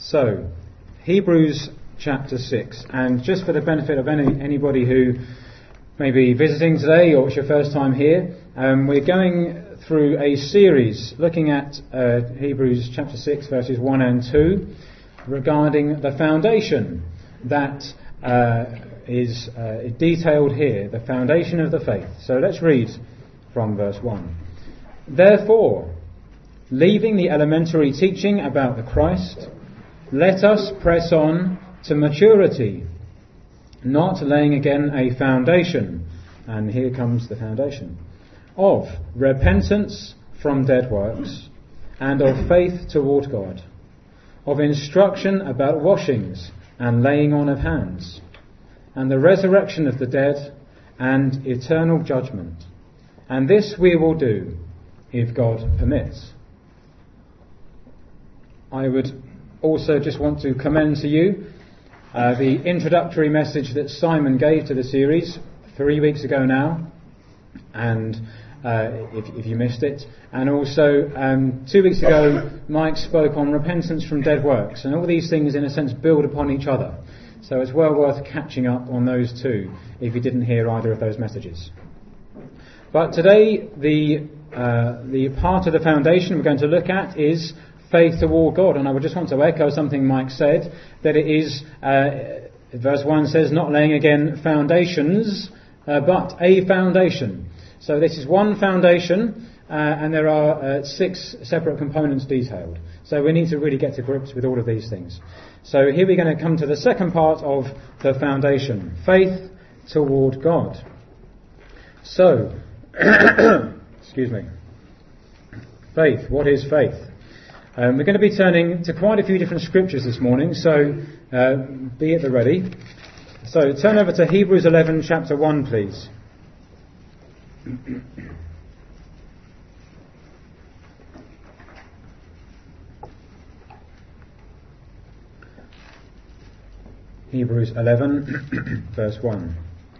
So, Hebrews chapter 6, and just for the benefit of anybody who may be visiting today or it's your first time here, we're going through a series looking at Hebrews chapter 6 verses 1 and 2 regarding the foundation that is detailed here, the foundation of the faith. So let's read from verse 1. Therefore, leaving the elementary teaching about the Christ, let us press on to maturity, not laying again a foundation, and here comes the foundation, of repentance from dead works, and of faith toward God, of instruction about washings and laying on of hands, and the resurrection of the dead, and eternal judgment. And this we will do, if God permits. I would also just want to commend to you the introductory message that Simon gave to the series 3 weeks ago now, and if you missed it, and also 2 weeks ago Mike spoke on repentance from dead works, and all these things in a sense build upon each other, so it's well worth catching up on those two if you didn't hear either of those messages. But today the part of the foundation we're going to look at is faith toward God, and I would just want to echo something Mike said, that it is, verse 1 says, not laying again foundations, but a foundation. So this is one foundation, and there are 6 separate components detailed. So we need to really get to grips with all of these things. So here we're going to come to the second part of the foundation, faith toward God. So, excuse me, faith, what is faith? We're going to be turning to quite a few different scriptures this morning, so be at the ready. So turn over to Hebrews 11, chapter 1, please. Hebrews 11, verse 1.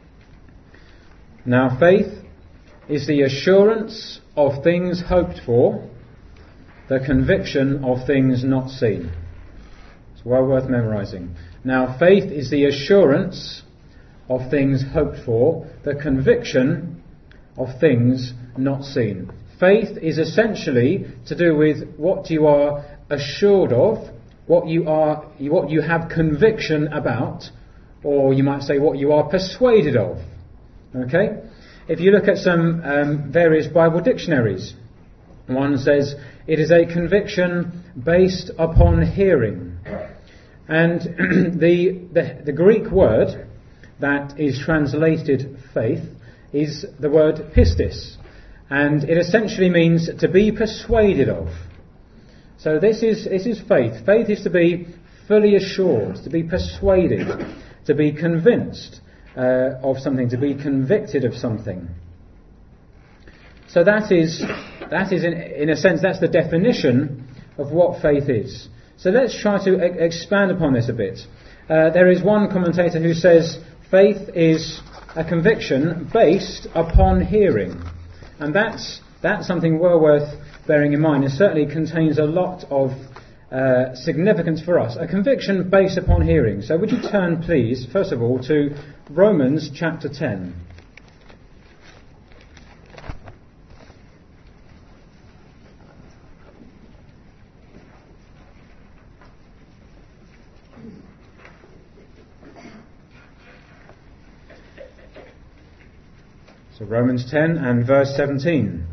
Now faith is the assurance of things hoped for, the conviction of things not seen. It's well worth memorizing. Now faith is the assurance of things hoped for, the conviction of things not seen. Faith is essentially to do with what you are assured of, what you have conviction about, or you might say what you are persuaded of. Okay? If you look at some various Bible dictionaries, one says it is a conviction based upon hearing. And the Greek word that is translated faith is the word pistis. And it essentially means to be persuaded of. So this is faith. Faith is to be fully assured, to be persuaded, to be convinced of something, to be convicted of something. So that is in a sense, that's the definition of what faith is. So let's try to expand upon this a bit. There is one commentator who says faith is a conviction based upon hearing. And that's something well worth bearing in mind. It certainly contains a lot of significance for us. A conviction based upon hearing. So would you turn, please, first of all, to Romans chapter 10. So Romans 10 and verse 17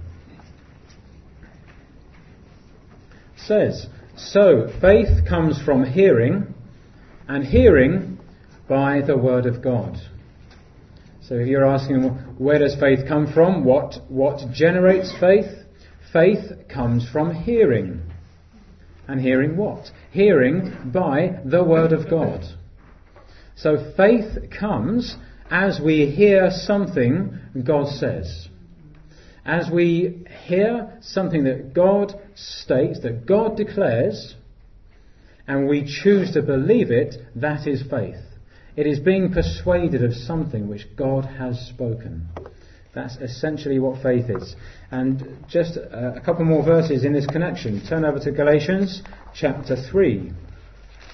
says, so faith comes from hearing, and hearing by the word of God. So if you're asking, where does faith come from? What generates faith? Faith comes from hearing. And hearing what? Hearing by the word of God. So faith comes as we hear something God says. As we hear something that God states, that God declares, and we choose to believe it, that is faith. It is being persuaded of something which God has spoken. That's essentially what faith is. And just a couple more verses in this connection. Turn over to Galatians chapter 3.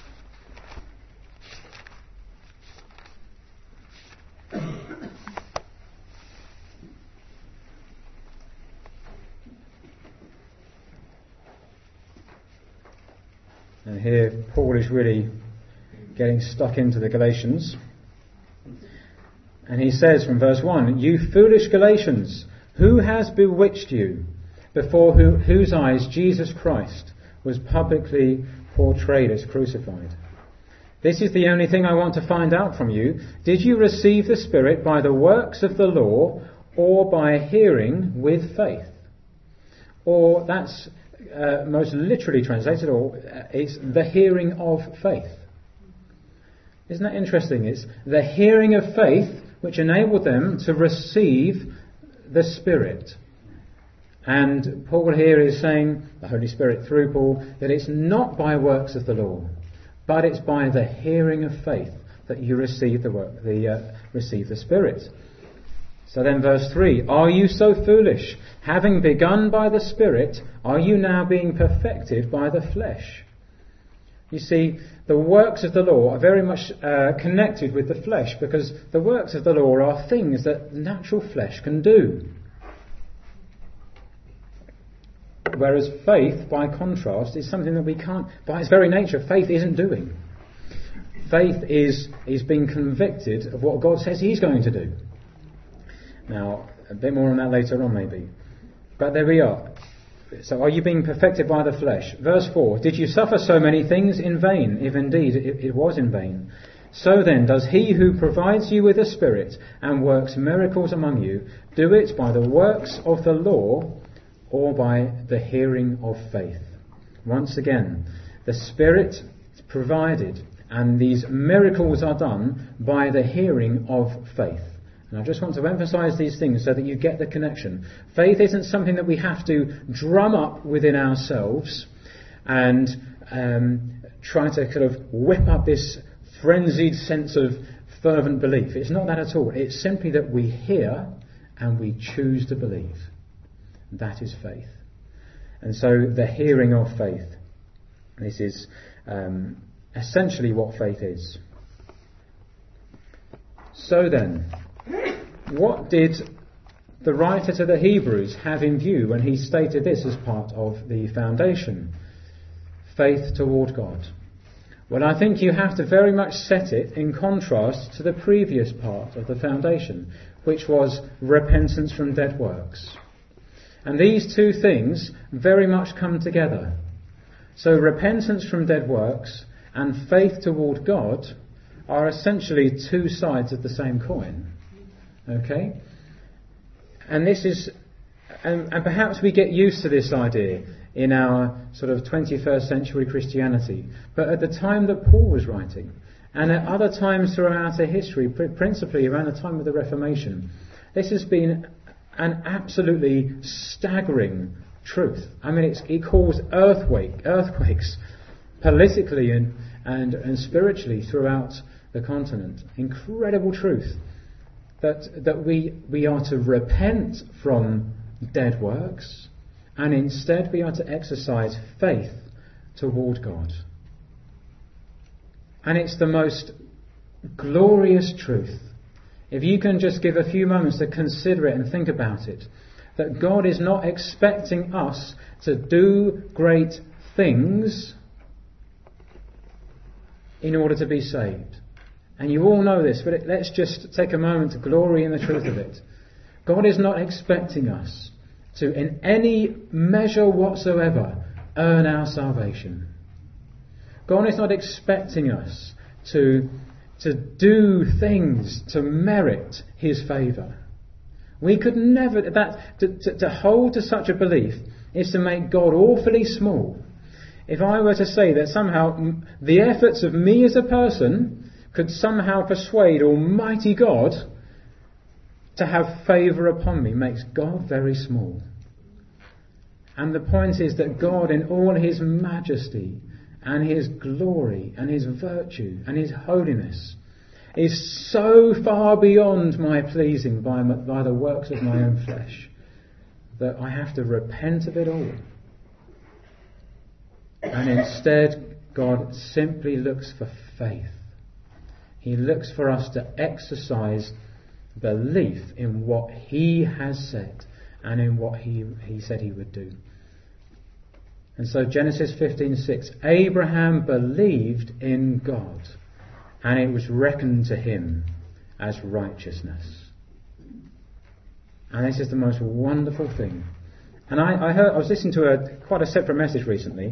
And here Paul is really getting stuck into the Galatians. And he says from verse 1, "You foolish Galatians, who has bewitched you, before whose eyes Jesus Christ was publicly portrayed as crucified? This is the only thing I want to find out from you. Did you receive the Spirit by the works of the law or by hearing with faith?" Or that's most literally translated, or it's the hearing of faith. Isn't that interesting? It's the hearing of faith which enabled them to receive the Spirit. And Paul here is saying, the Holy Spirit through Paul, that it's not by works of the law, but it's by the hearing of faith that you receive receive the Spirit. So then verse 3, "Are you so foolish? Having begun by the Spirit, are you now being perfected by the flesh?" You see, the works of the law are very much connected with the flesh, because the works of the law are things that natural flesh can do. Whereas faith, by contrast, is something that we can't, by its very nature, faith isn't doing. Faith is being convicted of what God says He's going to do. Now, a bit more on that later on maybe. But there we are. So are you being perfected by the flesh? Verse 4, "Did you suffer so many things in vain, if indeed it was in vain? So then, does He who provides you with a Spirit and works miracles among you, do it by the works of the law or by the hearing of faith?" Once again, the Spirit is provided, and these miracles are done by the hearing of faith. And I just want to emphasize these things so that you get the connection. Faith isn't something that we have to drum up within ourselves and try to kind of whip up this frenzied sense of fervent belief. It's not that at all. It's simply that we hear and we choose to believe. That is faith. And so the hearing of faith. This is essentially what faith is. So then, what did the writer to the Hebrews have in view when he stated this as part of the foundation? Faith toward God. Well, I think you have to very much set it in contrast to the previous part of the foundation, which was repentance from dead works. And these two things very much come together. So repentance from dead works and faith toward God are essentially two sides of the same coin. Okay? And this is, and perhaps we get used to this idea in our sort of 21st century Christianity. But at the time that Paul was writing, and at other times throughout our history, principally around the time of the Reformation, this has been an absolutely staggering truth. I mean, it caused earthquakes politically and spiritually throughout the continent. Incredible truth. That we are to repent from dead works, and instead we are to exercise faith toward God. And it's the most glorious truth. If you can just give a few moments to consider it and think about it, that God is not expecting us to do great things in order to be saved. And you all know this, but let's just take a moment to glory in the truth of it. God is not expecting us to, in any measure whatsoever, earn our salvation. God is not expecting us to do things to merit His favour. We could never... To hold to such a belief is to make God awfully small. If I were to say that somehow the efforts of me as a person could somehow persuade Almighty God to have favour upon me, makes God very small. And the point is that God, in all His majesty and His glory and His virtue and His holiness, is so far beyond my pleasing by the works of my own flesh that I have to repent of it all. And instead, God simply looks for faith. He looks for us to exercise belief in what He has said and in what He said He would do. And so Genesis 15:6, Abraham believed in God, and it was reckoned to him as righteousness. And this is the most wonderful thing. And I was listening to quite a separate message recently,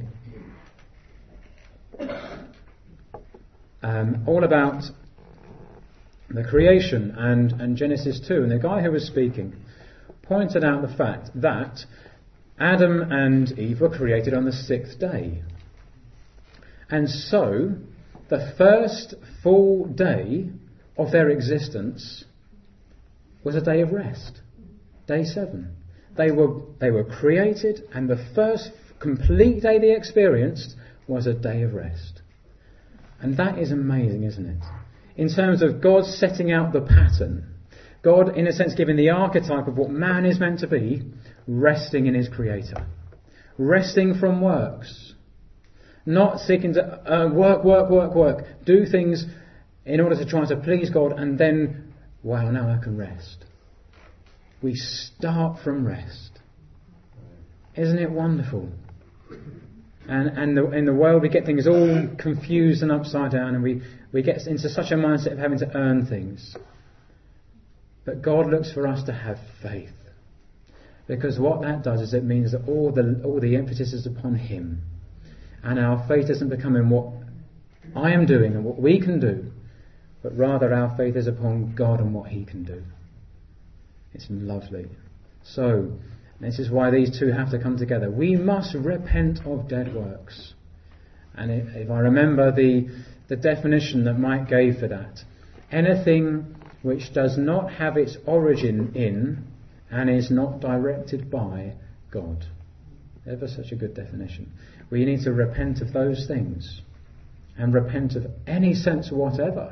all about the creation and Genesis 2. And the guy who was speaking pointed out the fact that Adam and Eve were created on the 6th day. And so, the first full day of their existence was a day of rest. Day 7. They were created, and the first complete day they experienced was a day of rest. And that is amazing, isn't it? In terms of God setting out the pattern, God, in a sense, giving the archetype of what man is meant to be, resting in his Creator. Resting from works. Not seeking to work, do things in order to try to please God, and then, wow, now I can rest. We start from rest. Isn't it wonderful? And in the world we get things all confused and upside down, and we get into such a mindset of having to earn things. But God looks for us to have faith. Because what that does is it means that all the emphasis is upon Him. And our faith doesn't become in what I am doing and what we can do, but rather our faith is upon God and what He can do. It's lovely. So, this is why these two have to come together. We must repent of dead works. And if I remember the definition that Mike gave for that, anything which does not have its origin in and is not directed by God. Ever such a good definition. We need to repent of those things and repent of any sense whatever.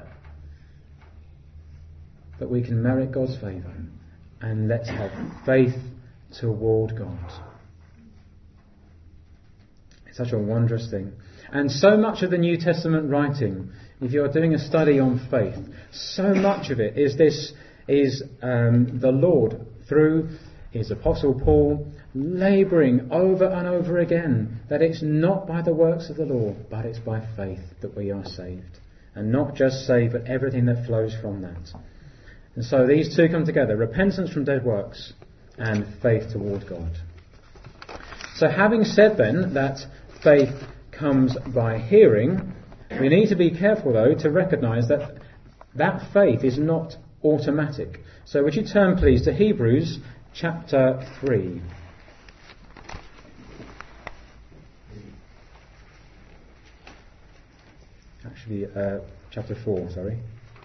But we can merit God's favour, and let's have faith toward God. It's such a wondrous thing. And so much of the New Testament writing, if you're doing a study on faith, so much of it is the Lord through His Apostle Paul labouring over and over again that it's not by the works of the law, but it's by faith that we are saved. And not just saved, but everything that flows from that. And so these two come together, repentance from dead works and faith toward God. So having said then that faith comes by hearing, we need to be careful though to recognise that that faith is not automatic. So would you turn please to Hebrews chapter 3. Actually, chapter 4, sorry.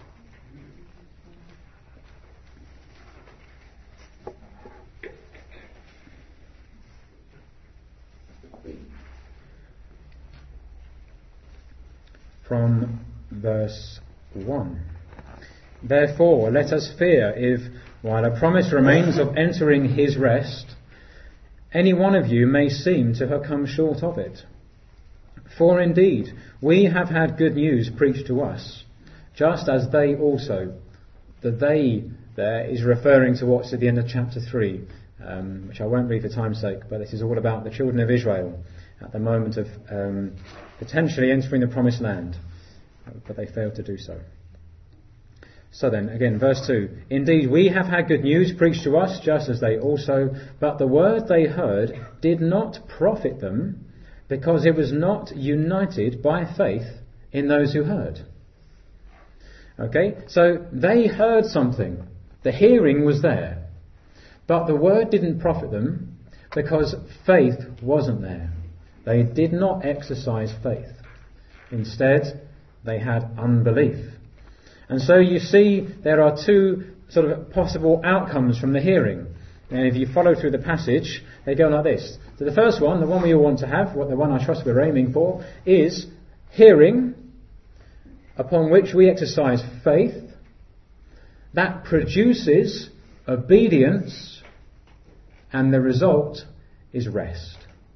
From verse 1. Therefore, let us fear if, while a promise remains of entering His rest, any one of you may seem to have come short of it. For indeed, we have had good news preached to us, just as they also. The they there is referring to what's at the end of chapter 3, which I won't read for time's sake, but this is all about the children of Israel at the moment of potentially entering the promised land, but they failed to do so. So then, again, verse 2. Indeed, we have had good news preached to us, just as they also, but the word they heard did not profit them, because it was not united by faith in those who heard. Okay, so they heard something. The hearing was there. But the word didn't profit them because faith wasn't there. They did not exercise faith. Instead, they had unbelief. And so you see there are two sort of possible outcomes from the hearing. And if you follow through the passage, they go like this. So the first one, the one we all want to have, the one I trust we're aiming for, is hearing upon which we exercise faith. That produces obedience, and the result is rest.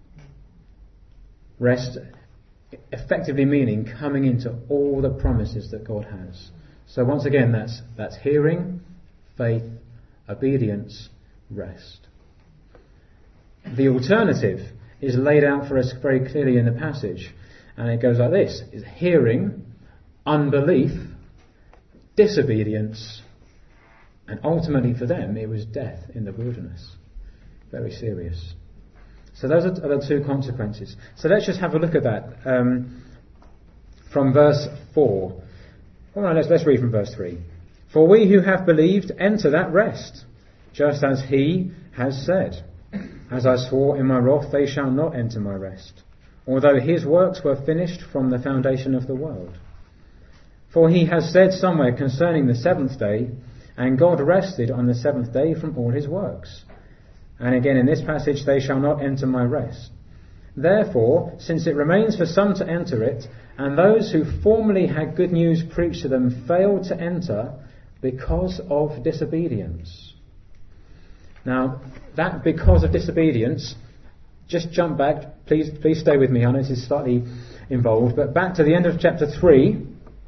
Rest effectively meaning coming into all the promises that God has. So once again, that's hearing, faith, obedience, rest. The alternative is laid out for us very clearly in the passage. And it goes like this: is hearing, unbelief, disobedience, and ultimately for them it was death in the wilderness. Very serious. So those are the two consequences. So let's just have a look at that from verse 4. All right, let's read from verse 3. For we who have believed enter that rest, just as he has said, as I swore in my wrath, they shall not enter my rest, although his works were finished from the foundation of the world. For he has said somewhere concerning the seventh day, and God rested on the seventh day from all his works. And again in this passage, they shall not enter my rest. Therefore, since it remains for some to enter it, and those who formerly had good news preached to them failed to enter because of disobedience. Now, that because of disobedience, just jump back, please stay with me, I know this is slightly involved, but back to the end of chapter 3.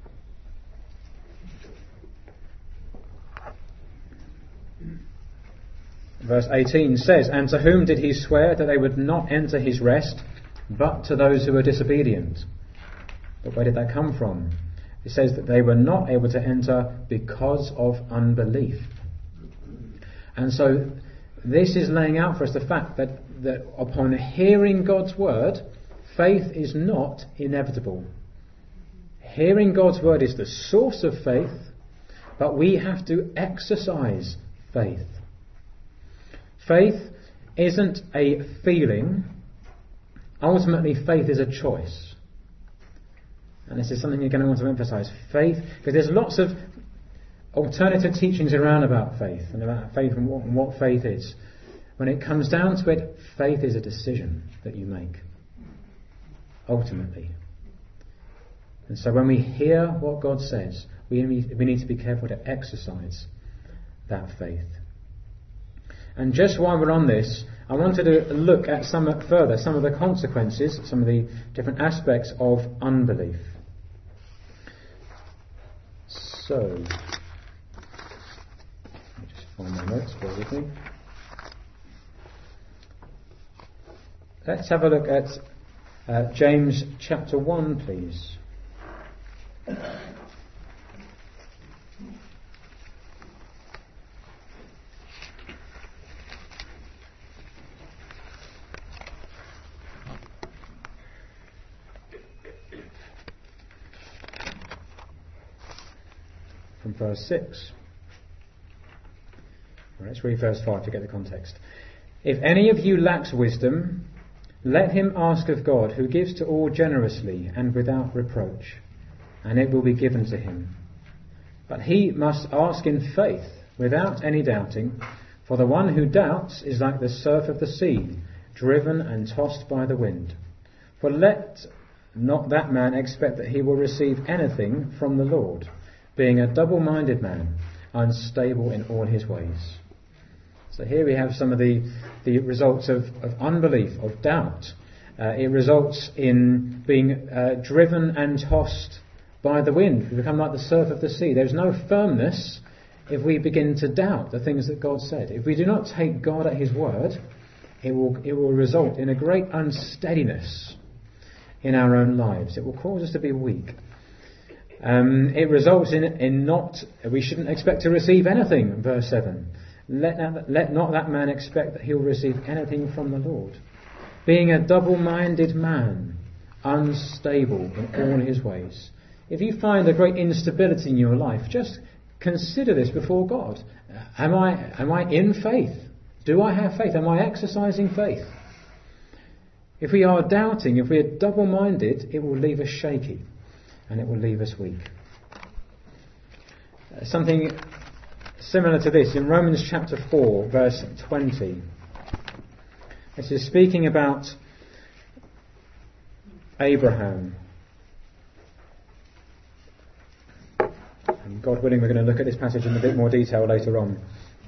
Verse 18 says, and to whom did he swear that they would not enter his rest, but to those who were disobedient? But where did that come from? It says that they were not able to enter because of unbelief. And so this is laying out for us the fact that upon hearing God's word, faith is not inevitable. Hearing God's word is the source of faith, but we have to exercise faith. Faith isn't a feeling. Ultimately, faith is a choice. And this is something you're going to want to emphasize. Faith, because there's lots of alternative teachings around about faith and about faith and what faith is. When it comes down to it, faith is a decision that you make. Ultimately. And so when we hear what God says, we need to be careful to exercise that faith. And just while we're on this, I wanted to look at some of the consequences, some of the different aspects of unbelief. So, let me just find my notes, bear with me. Let's have a look at James chapter 1, please. From verse 6. Let's read verse 5 to get the context. If any of you lacks wisdom, let him ask of God, who gives to all generously and without reproach, and it will be given to him. But he must ask in faith, without any doubting, for the one who doubts is like the surf of the sea, driven and tossed by the wind. For let not that man expect that he will receive anything from the Lord, being a double-minded man, unstable in all his ways. So here we have some of the results of unbelief, of doubt. It results in being driven and tossed by the wind. We become like the surf of the sea. There's no firmness if we begin to doubt the things that God said. If we do not take God at his word, it will result in a great unsteadiness in our own lives. It will cause us to be weak. It results in we shouldn't expect to receive anything, verse 7. Let not that man expect that he'll receive anything from the Lord. Being a double-minded man, unstable in all his ways. If you find a great instability in your life, just consider this before God. Am I in faith? Do I have faith? Am I exercising faith? If we are doubting, if we are double-minded, it will leave us shaky. And it will leave us weak. Something similar to this in Romans chapter 4, verse 20. This is speaking about Abraham. And God willing, we're going to look at this passage in a bit more detail later on.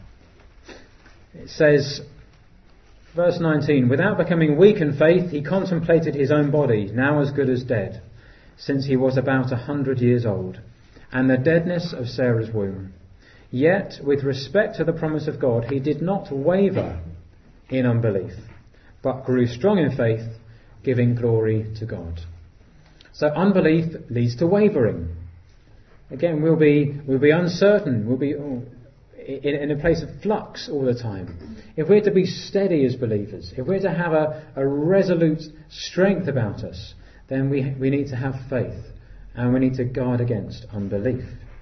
It says, verse 19, without becoming weak in faith, he contemplated his own body, now as good as dead, since he was about 100 years old, and the deadness of Sarah's womb. Yet, with respect to the promise of God, he did not waver in unbelief, but grew strong in faith, giving glory to God. So unbelief leads to wavering. Again, we'll be uncertain. We'll be in a place of flux all the time. If we're to be steady as believers, if we're to have a resolute strength about us, then we need to have faith, and we need to guard against unbelief.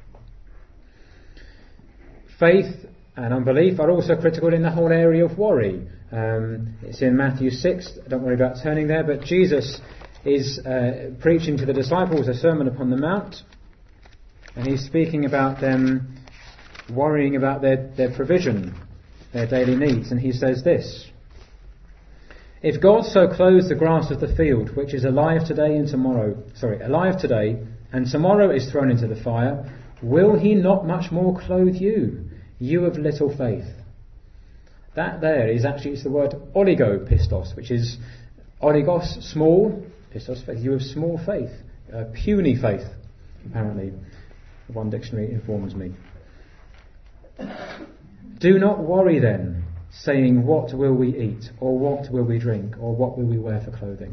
Faith and unbelief are also critical in the whole area of worry. It's in Matthew 6. Don't worry about turning there, but Jesus is preaching to the disciples a Sermon upon the Mount, and he's speaking about them worrying about their provision, their daily needs, and he says this: "If God so clothes the grass of the field, which is alive today and tomorrow is thrown into the fire, will he not much more clothe you, you of little faith?" That there is actually, it's the word oligopistos, which is oligos, small, pistos, faith, you of small faith, puny faith, apparently, one dictionary informs me. "Do not worry then, saying, what will we eat, or what will we drink, or what will we wear for clothing?"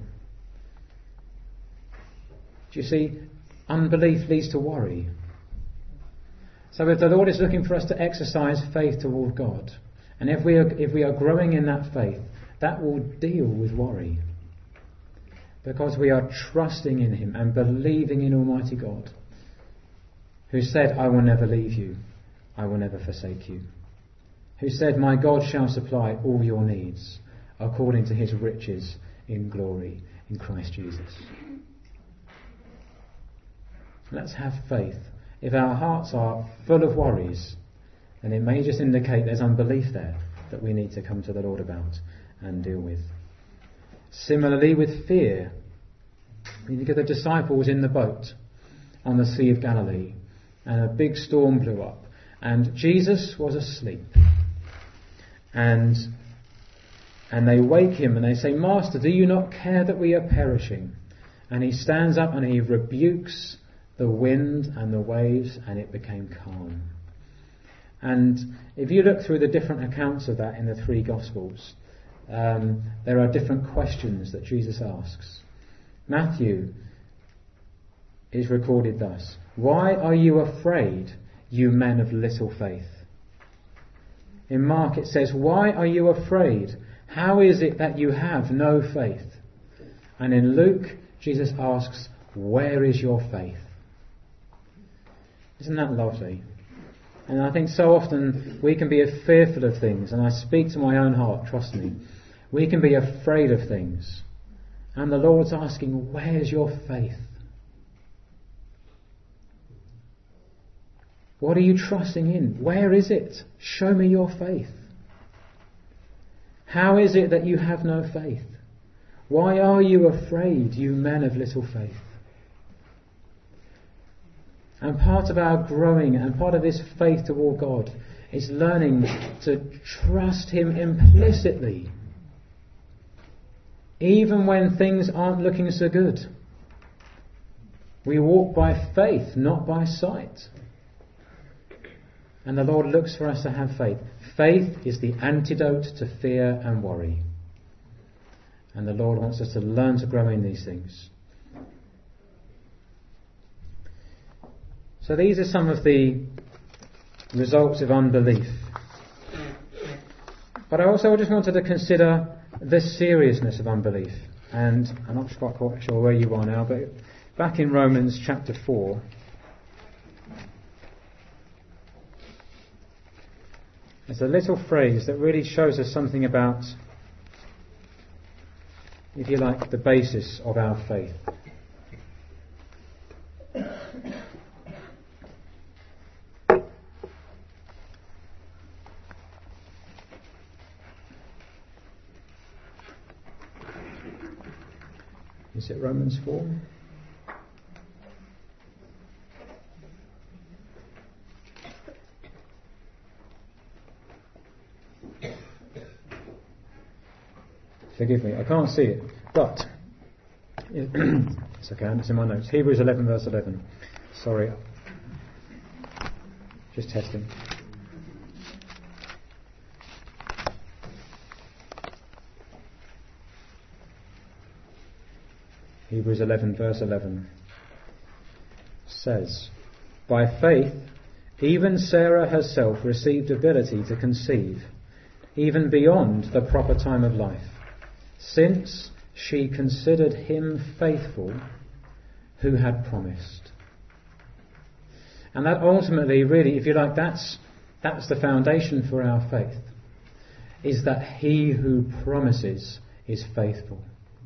Do you see, unbelief leads to worry. So if the Lord is looking for us to exercise faith toward God, and if we are growing in that faith, that will deal with worry. Because we are trusting in Him and believing in Almighty God, who said, "I will never leave you, I will never forsake you." Who said, "My God shall supply all your needs according to His riches in glory in Christ Jesus." Let's have faith. If our hearts are full of worries, then it may just indicate there's unbelief there that we need to come to the Lord about and deal with. Similarly with fear. We look at the disciples in the boat on the Sea of Galilee, and a big storm blew up, and Jesus was asleep. And they wake him and they say, "Master, do you not care that we are perishing?" And he stands up and he rebukes the wind and the waves, and it became calm. And if you look through the different accounts of that in the three Gospels, there are different questions that Jesus asks. Matthew is recorded thus: "Why are you afraid, you men of little faith?" In Mark it says, "Why are you afraid? How is it that you have no faith?" And in Luke, Jesus asks, "Where is your faith?" Isn't that lovely? And I think so often we can be fearful of things, and I speak to my own heart, trust me. We can be afraid of things. And the Lord's asking, where's your faith? What are you trusting in? Where is it? Show me your faith. How is it that you have no faith? Why are you afraid, you men of little faith? And part of our growing and part of this faith toward God is learning to trust Him implicitly, even when things aren't looking so good. We walk by faith, not by sight. And the Lord looks for us to have faith. Faith is the antidote to fear and worry. And the Lord wants us to learn to grow in these things. So these are some of the results of unbelief. But I also just wanted to consider the seriousness of unbelief. And I'm not quite sure where you are now, but back in Romans chapter 4, there's a little phrase that really shows us something about, if you like, the basis of our faith. Is it Romans 4? Forgive me, I can't see it, but it's okay, it's in my notes. Hebrews 11 verse 11. Sorry. Just testing. Hebrews 11 verse 11 says, "By faith, even Sarah herself received ability to conceive, even beyond the proper time of life, since she considered him faithful who had promised." And that ultimately, really, if you like, that's the foundation for our faith, is that he who promises is faithful.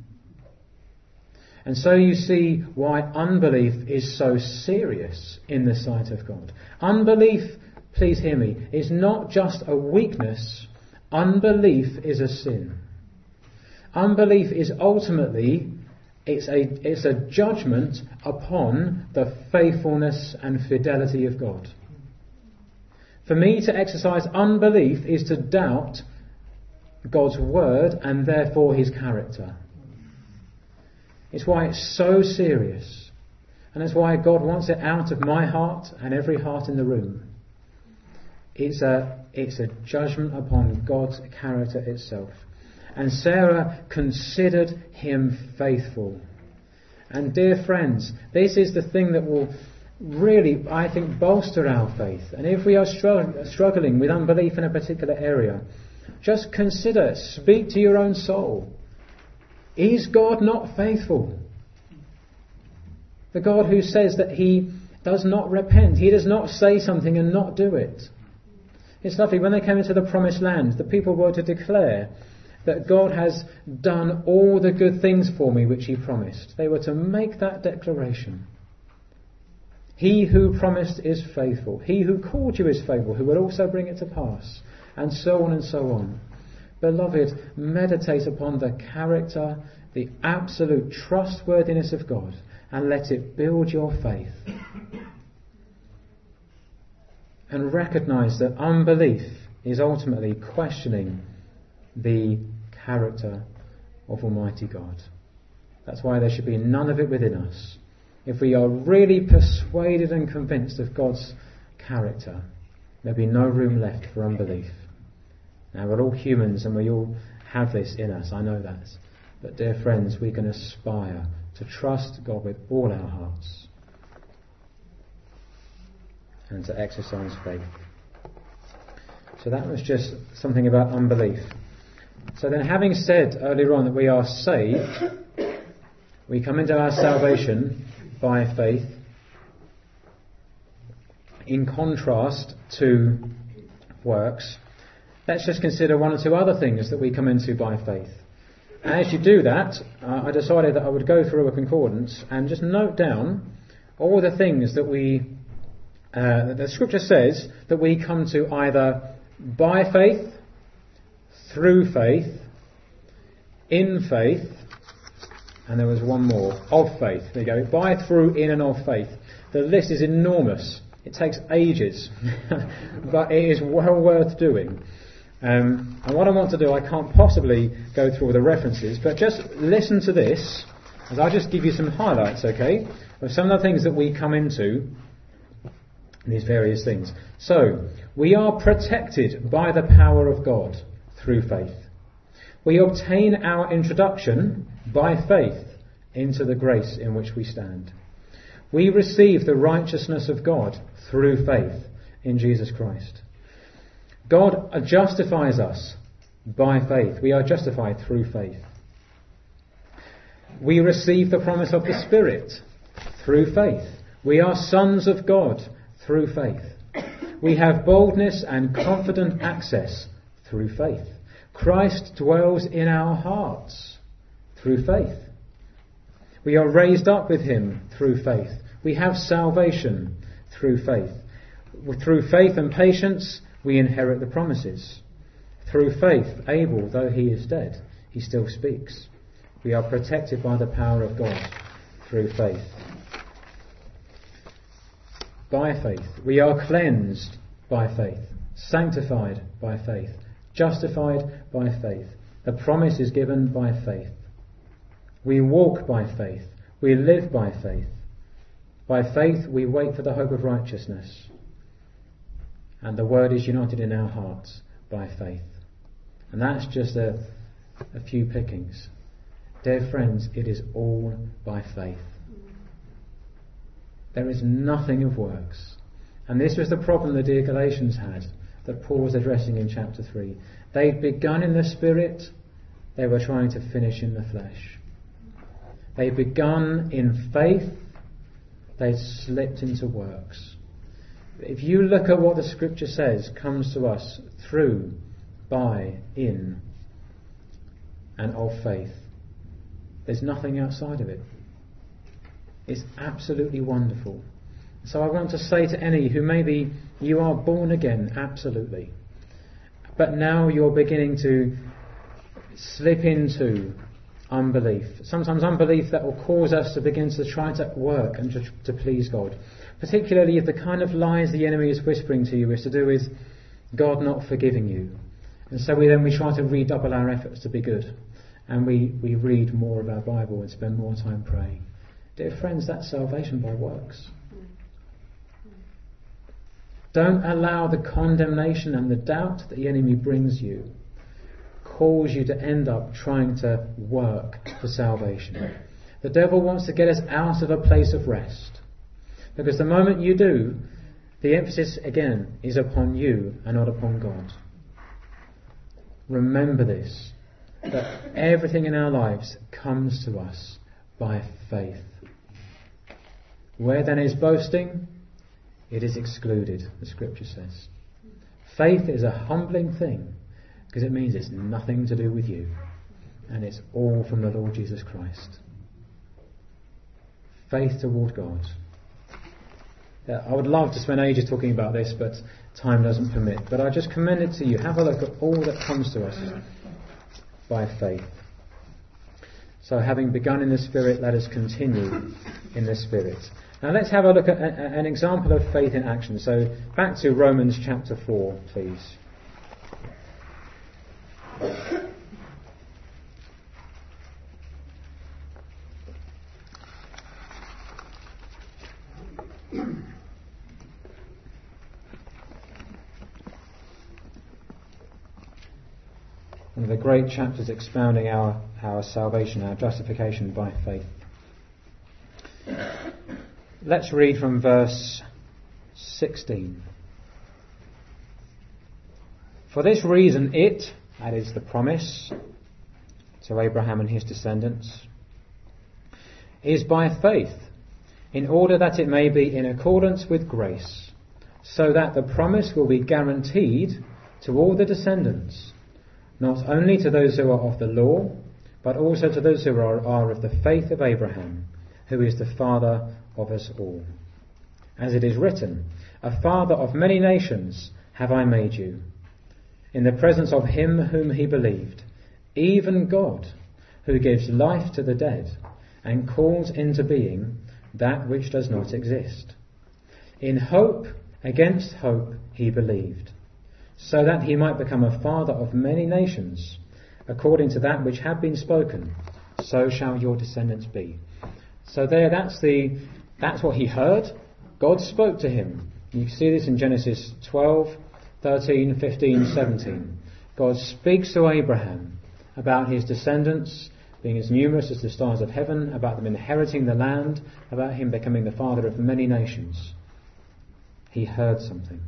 And so you see why unbelief is so serious in the sight of God. Unbelief, please hear me, is not just a weakness. Unbelief is a sin. Unbelief is ultimately, it's a judgment upon the faithfulness and fidelity of God. For me to exercise unbelief is to doubt God's word and therefore his character. It's why it's so serious. And that's why God wants it out of my heart and every heart in the room. It's a judgment upon God's character itself. And Sarah considered him faithful. And dear friends, this is the thing that will really, I think, bolster our faith. And if we are struggling with unbelief in a particular area, just consider, speak to your own soul. Is God not faithful? The God who says that he does not repent. He does not say something and not do it. It's lovely. When they came into the promised land, the people were to declare that God has done all the good things for me which he promised. They were to make that declaration. He who promised is faithful. He who called you is faithful, who will also bring it to pass. And so on and so on. Beloved, meditate upon the character, the absolute trustworthiness of God, and let it build your faith. And recognize that unbelief is ultimately questioning the character of Almighty God. That's why there should be none of it within us. If we are really persuaded and convinced of God's character, there'll be no room left for unbelief. Now, we're all humans and we all have this in us, I know that. But dear friends, we can aspire to trust God with all our hearts and to exercise faith. So that was just something about unbelief. So then, having said earlier on that we are saved, we come into our salvation by faith, in contrast to works. Let's just consider one or two other things that we come into by faith. And as you do that, I decided that I would go through a concordance and just note down all the things that the Scripture says that we come to either by faith, through faith, in faith, and there was one more, of faith. There you go. By, through, in, and of faith. The list is enormous. It takes ages, but it is well worth doing. And what I want to do, I can't possibly go through all the references, but just listen to this, as I just give you some highlights, okay, of some of the things that we come into, these various things. So, we are protected by the power of God through faith. We obtain our introduction by faith into the grace in which we stand. We receive the righteousness of God through faith in Jesus Christ. God justifies us by faith. We are justified through faith. We receive the promise of the Spirit through faith. We are sons of God through faith. We have boldness and confident access through faith. Christ dwells in our hearts through faith. We are raised up with him through faith. We have salvation through faith. Through faith and patience, we inherit the promises. Through faith, Abel, though he is dead, he still speaks. We are protected by the power of God through faith. By faith, we are cleansed by faith, sanctified by faith, justified by faith. The promise is given by faith. We walk by faith. We live by faith. By faith, we wait for the hope of righteousness. And the word is united in our hearts by faith. And that's just a few pickings. Dear friends, it is all by faith. There is nothing of works. And this was the problem the dear Galatians had, that Paul was addressing in chapter 3. They'd begun in the Spirit, they were trying to finish in the flesh. They'd begun in faith, they'd slipped into works. If you look at what the Scripture says comes to us through, by, in, and of faith, there's nothing outside of it. It's absolutely wonderful. So I want to say to any who maybe you are born again, absolutely, but now you're beginning to slip into unbelief. Sometimes unbelief that will cause us to begin to try to work and to please God. Particularly if the kind of lies the enemy is whispering to you is to do with God not forgiving you. And so we try to redouble our efforts to be good. And we read more of our Bible and spend more time praying. Dear friends, that's salvation by works. Don't allow the condemnation and the doubt that the enemy brings you cause you to end up trying to work for salvation. The devil wants to get us out of a place of rest. Because the moment you do, the emphasis again is upon you and not upon God. Remember this, that everything in our lives comes to us by faith. Where then is boasting? It is excluded, the Scripture says. Faith is a humbling thing because it means it's nothing to do with you and it's all from the Lord Jesus Christ. Faith toward God. I would love to spend ages talking about this, but time doesn't permit. But I just commend it to you. Have a look at all that comes to us by faith. So having begun in the Spirit, let us continue in the Spirit. Now let's have a look at an example of faith in action. So back to Romans chapter 4, please. One of the great chapters expounding our salvation, our justification by faith. Let's read from verse 16. For this reason that is the promise to Abraham and his descendants, is by faith, in order that it may be in accordance with grace, so that the promise will be guaranteed to all the descendants, not only to those who are of the law, but also to those who are of the faith of Abraham, who is the father of us all. As it is written, a father of many nations have I made you, in the presence of him whom he believed, even God, who gives life to the dead, and calls into being that which does not exist. In hope against hope he believed, so that he might become a father of many nations, according to that which had been spoken, so shall your descendants be. So that's what he heard. God spoke to him. You see this in Genesis 12, 13, 15, 17. God speaks to Abraham about his descendants being as numerous as the stars of heaven, about them inheriting the land, about him becoming the father of many nations. He heard something.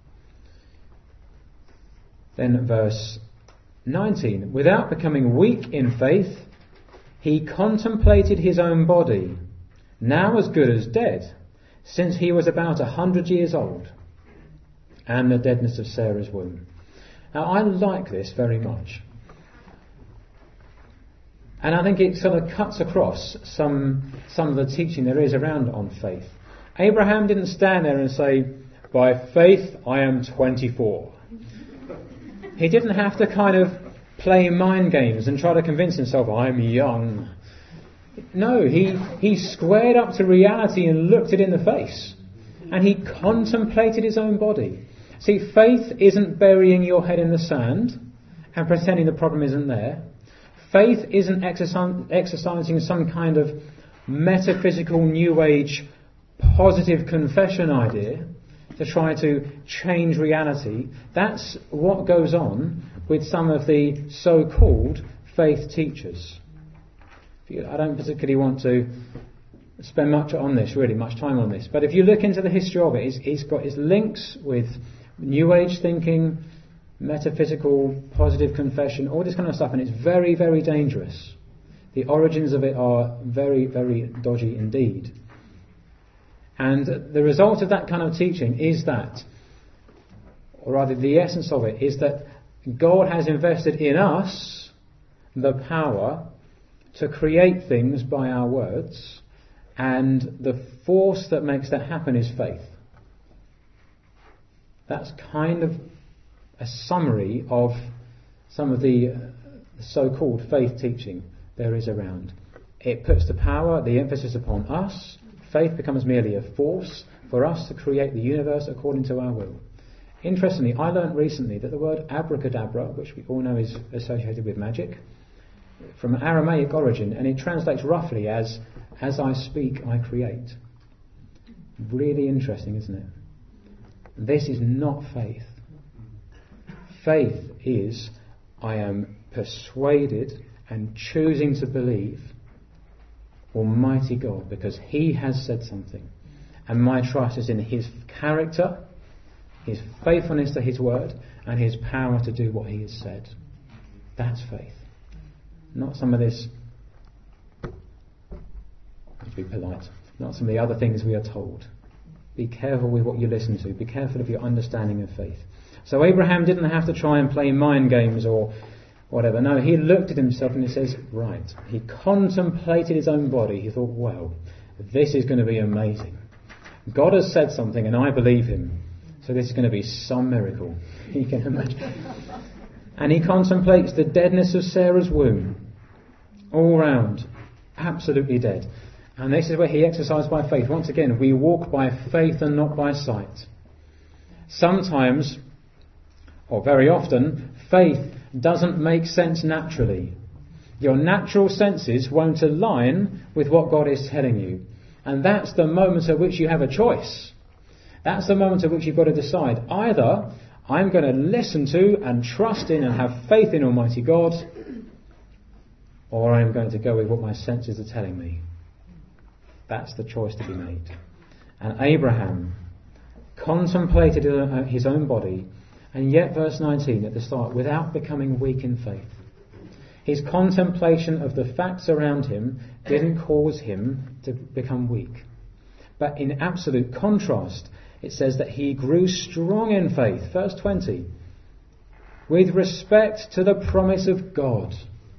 Then verse 19. Without becoming weak in faith, he contemplated his own body, now as good as dead, since he was about 100 years old, and the deadness of Sarah's womb. Now I like this very much. And I think it sort of cuts across some of the teaching there is around on faith. Abraham didn't stand there and say, by faith I am 24. He didn't have to kind of play mind games and try to convince himself, I'm young. No, he squared up to reality and looked it in the face. And he contemplated his own body. See, faith isn't burying your head in the sand and pretending the problem isn't there. Faith isn't exercising some kind of metaphysical New Age positive confession idea to try to change reality. That's what goes on with some of the so-called faith teachers. I don't particularly want to spend much time on this. But if you look into the history of it, it's got its links with New Age thinking, metaphysical, positive confession, all this kind of stuff, and it's very, very dangerous. The origins of it are very, very dodgy indeed. And the result of that kind of teaching is that, or rather the essence of it, is that God has invested in us the power to create things by our words, and the force that makes that happen is faith. That's kind of a summary of some of the so-called faith teaching there is around. It puts the power, the emphasis upon us. Faith becomes merely a force for us to create the universe according to our will. Interestingly, I learned recently that the word abracadabra, which we all know is associated with magic, from Aramaic origin, and it translates roughly as I speak, I create. Really interesting, isn't it? This is not faith. Faith is, I am persuaded and choosing to believe Almighty God because He has said something. And my trust is in His character, His faithfulness to His word, and His power to do what He has said. That's faith. Not some of this, to be polite, not some of the other things we are told. Be careful with what you listen to. Be careful of your understanding of faith. So Abraham didn't have to try and play mind games or whatever. No, he looked at himself and he says, right. He contemplated his own body. He thought, well, this is going to be amazing. God has said something and I believe Him. So this is going to be some miracle. You can imagine. And he contemplates the deadness of Sarah's womb. All round. Absolutely dead. And this is where he exercised by faith. Once again, we walk by faith and not by sight. Sometimes, or very often, faith doesn't make sense naturally. Your natural senses won't align with what God is telling you. And that's the moment at which you have a choice. That's the moment at which you've got to decide. Either I'm going to listen to and trust in and have faith in Almighty God, or I'm going to go with what my senses are telling me. That's the choice to be made. And Abraham contemplated his own body, and yet, verse 19 at the start, without becoming weak in faith. His contemplation of the facts around him didn't cause him to become weak. But in absolute contrast, it says that he grew strong in faith. Verse 20. With respect to the promise of God.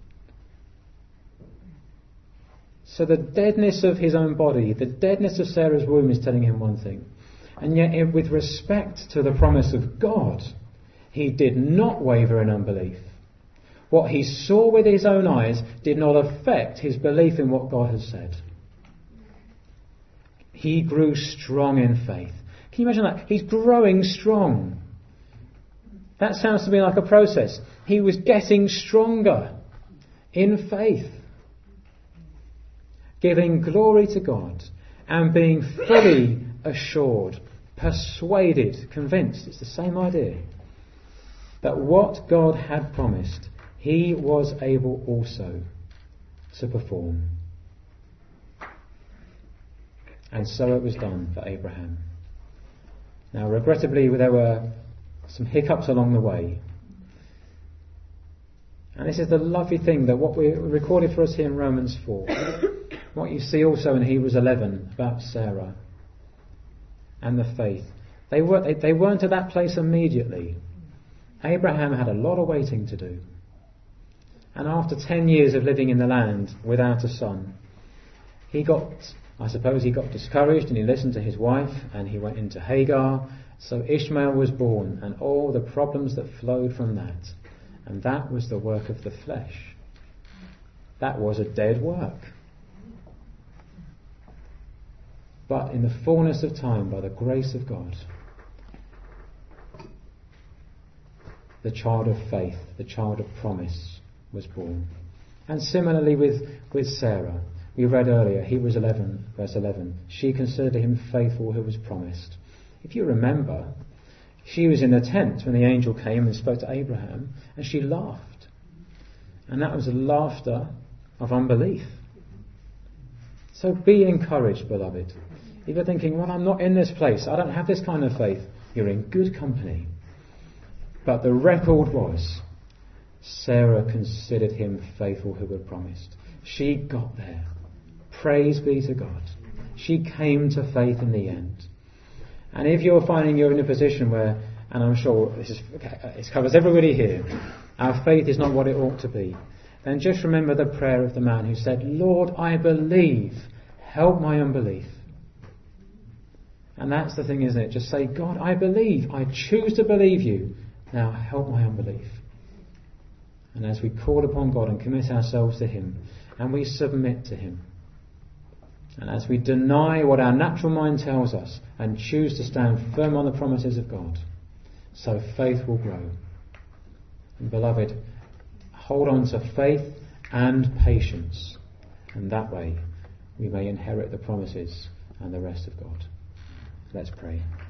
So the deadness of his own body, the deadness of Sarah's womb is telling him one thing. And yet with respect to the promise of God, he did not waver in unbelief. What he saw with his own eyes did not affect his belief in what God has said. He grew strong in faith. Can you imagine that? He's growing strong. That sounds to me like a process. He was getting stronger in faith, giving glory to God and being fully assured, persuaded, convinced, it's the same idea, that what God had promised, He was able also to perform. And so it was done for Abraham. Now, regrettably, there were some hiccups along the way. And this is the lovely thing, that what we recorded for us here in Romans 4, what you see also in Hebrews 11 about Sarah and the faith. They weren't at that place immediately. Abraham had a lot of waiting to do. And after 10 years of living in the land without a son, he got discouraged and he listened to his wife and he went into Hagar. So Ishmael was born and all the problems that flowed from that. And that was the work of the flesh. That was a dead work. But in the fullness of time, by the grace of God, the child of faith, the child of promise was born. And similarly with Sarah. We read earlier, Hebrews 11, verse 11, she considered him faithful who was promised. If you remember, she was in the tent when the angel came and spoke to Abraham, and she laughed. And that was a laughter of unbelief. So be encouraged, beloved. If you're thinking, well, I'm not in this place, I don't have this kind of faith, you're in good company. But the record was, Sarah considered him faithful who had promised. She got there. Praise be to God. She came to faith in the end. And if you're finding you're in a position where, and I'm sure this covers everybody here, our faith is not what it ought to be, then just remember the prayer of the man who said, Lord, I believe, help my unbelief. And that's the thing, isn't it? Just say, God, I believe, I choose to believe you, now help my unbelief. And as we call upon God and commit ourselves to him, and we submit to him, and as we deny what our natural mind tells us and choose to stand firm on the promises of God, so faith will grow. And beloved, hold on to faith and patience, and that way we may inherit the promises and the rest of God. Let's pray.